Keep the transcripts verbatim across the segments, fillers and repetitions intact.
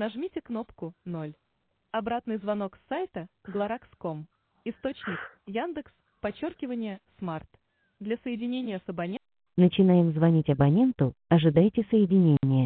нажмите кнопку ноль. Обратный звонок с сайта глоракс точка ком. Источник Яндекс, подчеркивание, Смарт. Для соединения с абонентом. Начинаем звонить абоненту, ожидайте соединения.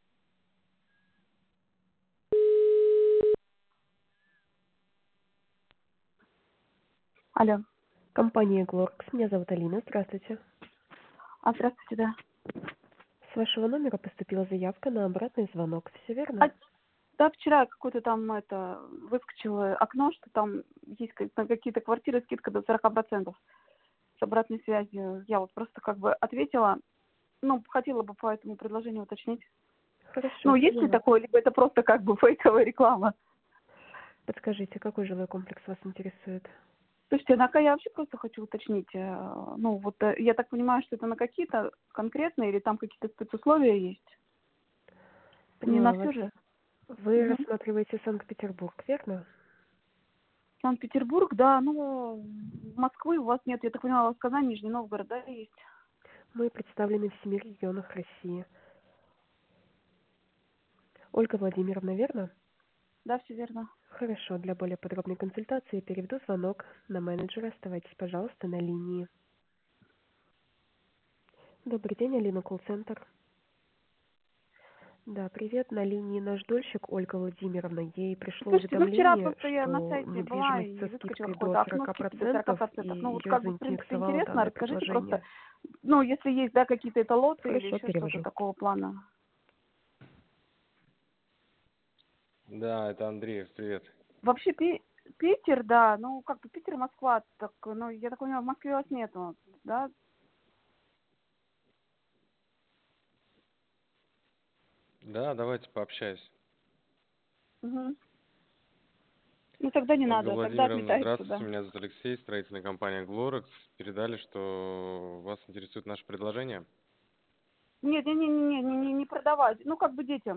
Алло. Компания Глоракс. Меня зовут Алина. Здравствуйте. А, здравствуйте, да. С вашего номера поступила заявка на обратный звонок. Все верно? А, да, вчера какое-то там это выскочило окно, что там есть как- на какие-то квартиры скидка до сорок процентов с обратной связью. Я вот просто как бы ответила, ну, хотела бы по этому предложению уточнить. Хорошо. Ну, есть ли поняла. такое, либо это просто как бы фейковая реклама? Подскажите, какой жилой комплекс вас интересует? Слушайте, на я вообще просто хочу уточнить. э, Ну, вот э, я так понимаю, что это на какие-то конкретные или там какие-то спецусловия есть? Не Поняла на вас. все же. Вы Мгм. рассматриваете Санкт-Петербург, верно? Санкт-Петербург, да, ну, Москвы у вас нет, я так понимаю, у вас Казань, Нижний Новгород, да, есть? Мы представлены в семи регионах России. Ольга Владимировна, верно? Да, все верно. Хорошо. Для более подробной консультации переведу звонок на менеджера. Оставайтесь, пожалуйста, на линии. Добрый день, Алина, колл-центр. Да, привет, на линии наш дольщик Ольга Владимировна. Ей пришло Слушайте, ну вчера уведомление, просто я на что сайте была недвижимость и со выскочило скидкой до какое-то окно сорока скидки до сорока процентов, и процентов. Ну, вот ее как бы, в принципе, заинтересовало интересно, данное расскажите просто, предложение. ну, если есть, да, какие-то это лоты или Хорошо, еще что-то перевожу. такого плана. Да, это Андреев, привет. Вообще, Пи- Питер, да, ну, как бы Питер, Москва, так, ну, я так понимаю, в Москве вас нету, да? Да, давайте пообщаюсь. Угу. Ну, тогда не Ольга надо, тогда Владимировна, отметается, здравствуйте, да. меня зовут Алексей, строительная компания Глоракс. Передали, что вас интересует наше предложение. Нет, не, не, не, не, не, не продавать, ну, как бы детям.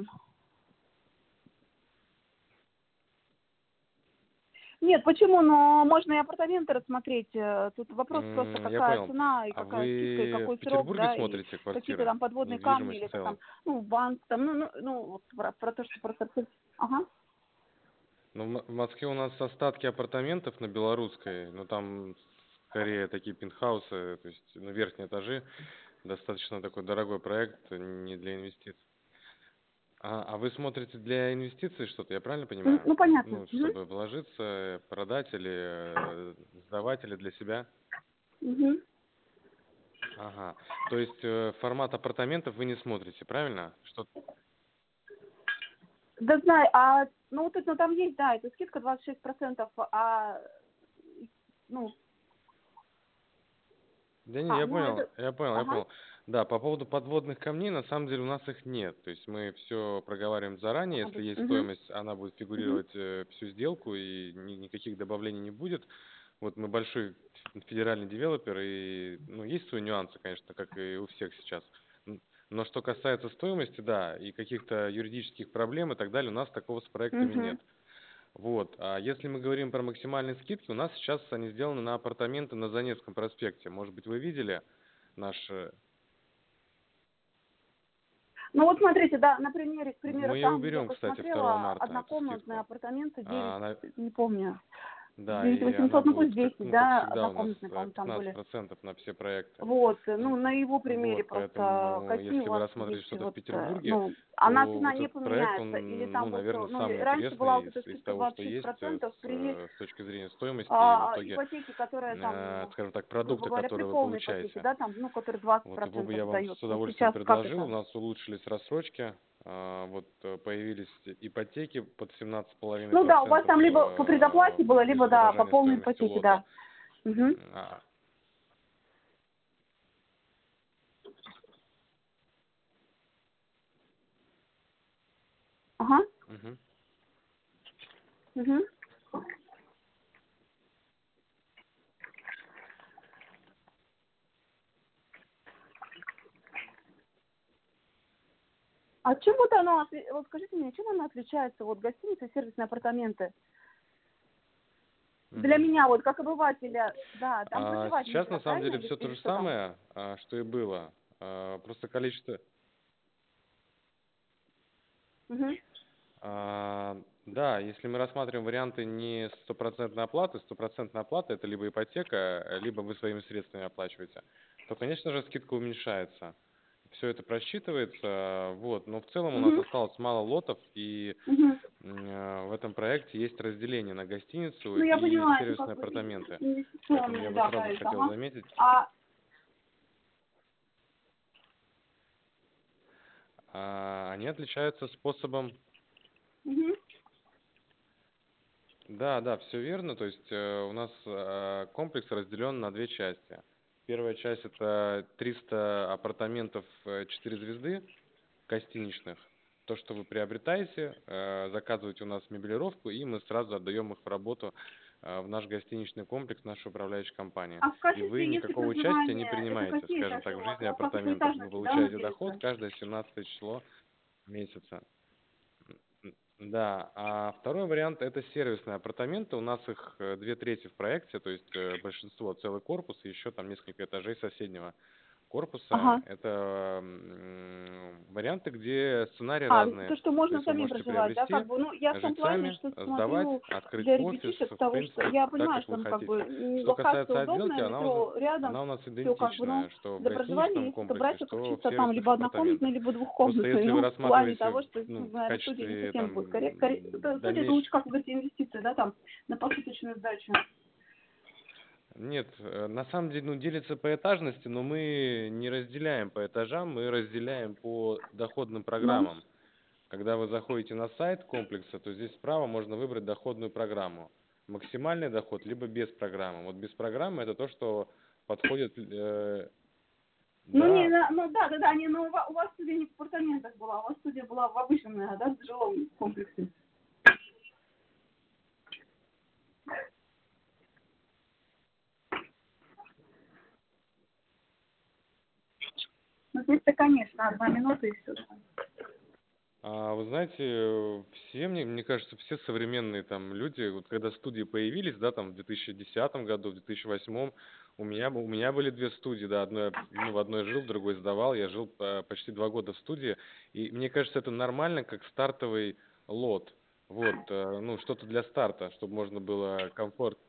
Нет, почему? Но можно и апартаменты рассмотреть. Э, Тут вопрос просто, М, Я какая понял. цена и А какая скидка, и вы какой в срок, Петербурге да, и смотрите какие-то квартиры? там подводные камни Недвижимость или в как там, целом? ну, банк, там, ну, ну, ну вот про, про то, что просто... Ага. Ну, в М- в Москве у нас остатки апартаментов на Белорусской, но там скорее такие пентхаусы, то есть ну, верхние этажи. Достаточно такой дорогой проект, не для инвестиций. А, а вы смотрите для инвестиций что-то, я правильно М, понимаю? Ну, понятно. Ну, Мгм. чтобы вложиться, продать или э, сдавать, или для себя? Мгм. Ага. То есть э, формат апартаментов вы не смотрите, правильно? Что? Да знаю, а, ну, вот это, ну, там есть, да, это скидка двадцать шесть процентов, а, ну, Да не, а, я ну, понял, это, я понял, я ага. понял. Да, по поводу подводных камней, на самом деле у нас их нет. То есть мы все проговариваем заранее. Если есть Угу. стоимость, она будет Угу. фигурировать э, всю сделку и ни- никаких добавлений не будет. Вот мы большой федеральный девелопер, и ну, есть свои нюансы, конечно, как и у всех сейчас. Н- Но что касается стоимости, да, и каких-то юридических проблем и так далее, у нас такого с проектами Угу. нет. Вот. А если мы говорим про максимальные скидки, у нас сейчас они сделаны на апартаменты на Заневском проспекте. Может быть, вы видели наш... э, Ну вот смотрите, да, на примере, к примеру, Мы ее там я уберем, кстати, второго посмотрела марта, эту однокомнатные скидку. апартаменты девять, А она... не помню, Да, девять и она восемьсот, ну пусть будет, как, десять, ну, как да, всегда, у нас однокомнатные, э, по-моему, там пятнадцать были. процентов на все проекты. Вот, ну на его примере Вот, просто поэтому, какие если у вы вас рассматриваете есть что-то в вот, э, Петербурге, ну, она то цена вот не этот проект, поменяется, или он, ну, там вот, э, наверное, ну и самый раньше была интересный вот из, эта из скидка того, что двадцать шесть есть э, процентов с, при э, с точки зрения стоимости и в а, итоге, ипотеке, которая э, там, скажем так, грубо продукта, говоря, при который вы полной ипотеке, получаете. да, там, ну, который двадцать Вот его бы процентов я вам дает. с Вот удовольствием сейчас как предложил. У это? нас улучшились рассрочки. а, Вот э, появились ипотеки под семнадцать с половиной Ну да, у вас процентов там либо по э, предоплате было, без либо, да, по удорожания полной стоимости ипотеке, лота. да. Угу. А, Ага. мгм. Угу. А чем вот оно, отли- вот скажите мне, чем оно отличается, вот гостиницы и сервисные апартаменты? Для Мгм. меня, вот как обывателя, да, там А проживать сейчас нельзя, на самом правильно, деле или, все то или же что там? самое, а, что и было. А, Просто количество, Угу. а, Да, если мы рассматриваем варианты не стопроцентной оплаты, стопроцентная оплата это либо ипотека, либо вы своими средствами оплачиваете, то, конечно же, скидка уменьшается. Все это просчитывается, вот, но в целом у нас Угу. осталось мало лотов, и Угу. э, в этом проекте есть разделение на гостиницу Ну, я и поняла, это сервисные как бы апартаменты. Поэтому я инвестиционные, бы да, сразу проект, хотел ага. заметить. А, А, они отличаются способом. угу. Да, да, все верно. То есть э, у нас э, комплекс разделен на две части. Первая часть это триста апартаментов э, четыре звезды гостиничных. То, что вы приобретаете, э, заказываете у нас меблировку, и мы сразу отдаем их в работу э, в наш гостиничный комплекс, нашу управляющую компанию. А в И вы качестве, если никакого участия не проживания, это принимаете, какие скажем этажи так, у в вас? У жизни вас как по апартаментов. Вы этажности, да, на получаете доход делится? каждое семнадцатое число месяца. М, Да, а второй вариант это сервисные апартаменты. У нас их э, две трети в проекте, то есть э, большинство целый корпус и еще там несколько этажей соседнего корпуса. Ага. Это м, варианты, где сценарии А, разные. то, что То можно есть вы самим можете проживать, да, приобрести, как бы, ну, я в том жить плане, сами, что сдавать, смотрю открыть для офис, ребятишек, в потому что принципе, я так, понимаю, как что вы там как хотите. бы м, Что локация касается удобная, отделки, она, у- метро рядом, она у нас все как бы, ну, идентичная, что в для проживания гостиничном есть только комплексе, брать только что в чисто там сервисных либо однокомнатную, апартаментах. либо Просто двухкомнатную, если вы ну, в плане рассматриваете того, что, ну, ну, в наверное, студия не качестве совсем там будет корректно. Студия это дальнейшего. лучше как бы инвестиции, да, там, на посуточную сдачу. Нет, э, на самом деле, ну, делится по этажности, но мы не разделяем по этажам, мы разделяем по доходным Ну, программам. Когда вы заходите на сайт комплекса, то здесь справа можно выбрать доходную программу. Максимальный доход, либо без программы. Вот без программы это то, что подходит, э, ну, не, да, на- ну, да, да, да, не, но у вас, у вас студия не в апартаментах была, у вас студия была в обычном, наверное, да, в жилом комплексе. Ну, здесь-то, конечно, одна минута и все. А вы знаете, э, все, мне, мне кажется, все современные там люди, вот когда студии появились, да, там в две тысячи десятом году, в две тысячи восьмом, у меня, бу- у меня были две студии, да, одной, я, ну, в одной жил, в другой сдавал, я жил э, почти два года в студии, и мне кажется, это нормально, как стартовый лот, вот, э, ну, что-то для старта, чтобы можно было комфорт.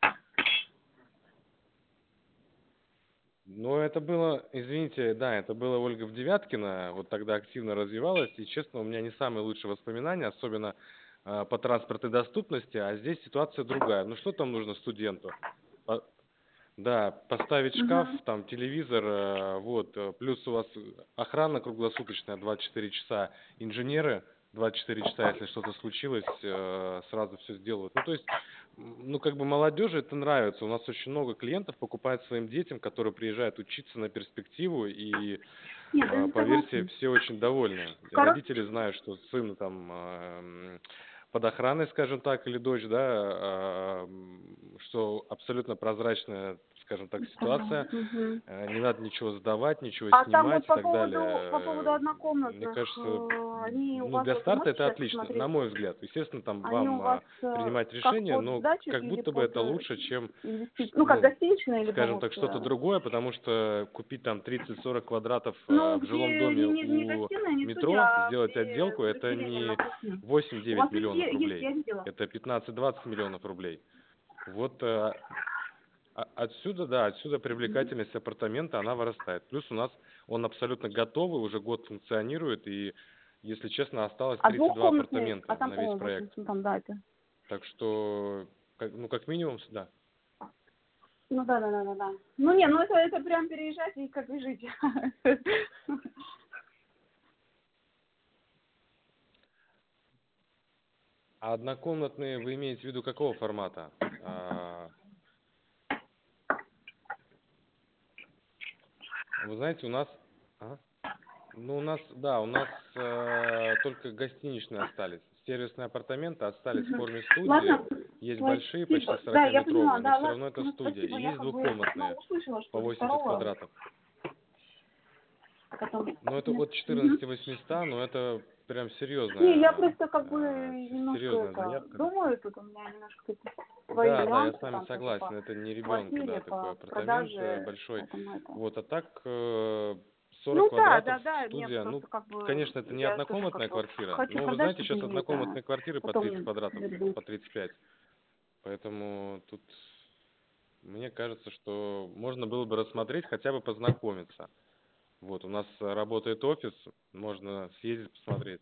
Ну, это было, извините, да, это было Ольга в Девяткино, вот тогда активно развивалась, и, честно, у меня не самые лучшие воспоминания, особенно э, по транспортной доступности, а здесь ситуация другая. Ну, что там нужно студенту? По- Да, поставить шкаф, Угу. там, телевизор, э, вот, э, плюс у вас охрана круглосуточная, двадцать четыре часа, инженеры двадцать четыре часа, если что-то случилось, э, сразу все сделают. Ну, то есть, м, ну, как бы молодежи это нравится. У нас очень много клиентов покупают своим детям, которые приезжают учиться на перспективу, и, Нет, э, это поверьте, согласна. все очень довольны. Короче, Родители знают, что сын там э, м, под охраной, скажем так, или дочь, да, а, м, что абсолютно прозрачная, скажем так, ситуация, угу. э, не надо ничего сдавать, ничего А там снимать вот и по так поводу, по поводу далее. Мне однокомнатных, кажется, э, они у ну, вас для вот, старта можете это сейчас отлично, на посмотреть, мой взгляд. Естественно, там они у вам вас а, э, принимать как решение, под но сдачу как или будто бы под это э, лучше, чем, инвестицию, ш- ну как ну, гостиничная, либо скажем вот, так, что-то э, другое, потому что купить там тридцать-сорок квадратов ну а, в жилом где доме не, не, не у гостиная, не студия, метро, а сделать где отделку, с это разделением на не кухню. У вас восемь-девять есть, миллионов есть, рублей, я видела. это пятнадцать-двадцать миллионов рублей. Вот э, а- отсюда, да, отсюда Мгм. привлекательность апартамента, она вырастает. Плюс у нас он абсолютно готовый, уже год функционирует, и, если честно, осталось А тридцать два двухкомнатные, а апартамента там, на весь о, вот, проект. ну, там, да, это. Так что, как- ну, как минимум, да. Ну да, да, да, да, да. Ну не, ну это, это прям переезжать и как и жить. А однокомнатные вы имеете в виду какого формата? А, вы знаете, у нас... Ага. Ну, у нас, да, у нас э, только гостиничные остались. Сервисные апартаменты остались в Мгм. форме студии. Ладно, Есть большие, почти спасибо. Да, я поняла, сорокаметровые, но да, все ладно, равно это ну, студия. И спасибо, я есть как бы, ну, двухкомнатные услышала, по что до восемьдесят второго, квадратов. потом... Но это от четырнадцати восьмисот, но это прям Не, я серьезная, просто как бы э, немножко серьезная это, заявка, да. думаю, тут у меня немножко это, свои Да, да, я с нюансы вами там тоже согласен. по Это не ребенку, да, квартире, такой по апартамент э, продаже, большой. поэтому это... Вот, а так сорок Ну да, квадратов, да, да, мне студия. Ну, просто как бы, конечно, это не я тоже однокомнатная как бы квартира, хочу но вы продать, знаете, чтобы сейчас мне однокомнатные это квартиры по тридцать потом квадратов, вернуть. по тридцать пять. Поэтому тут, мне кажется, что можно было бы рассмотреть, хотя бы познакомиться. Вот, у нас работает офис, можно съездить, посмотреть.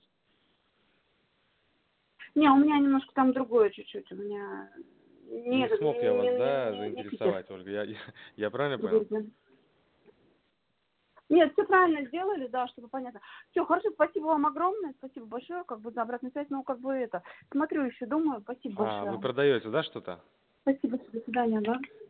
Не, у меня немножко там другое чуть-чуть, у меня не, Не этот, не, смог я вас, не, да, не, не Питер, заинтересовать, Ольга, я, я, я правильно другой понял? регион. Нет, все правильно сделали, да, чтобы понятно. Все, хорошо, спасибо вам огромное, спасибо большое, как бы за обратную связь, ну, как бы это, смотрю еще, думаю, спасибо А, вы большое. продаете, да, что-то? Спасибо, до свидания, да.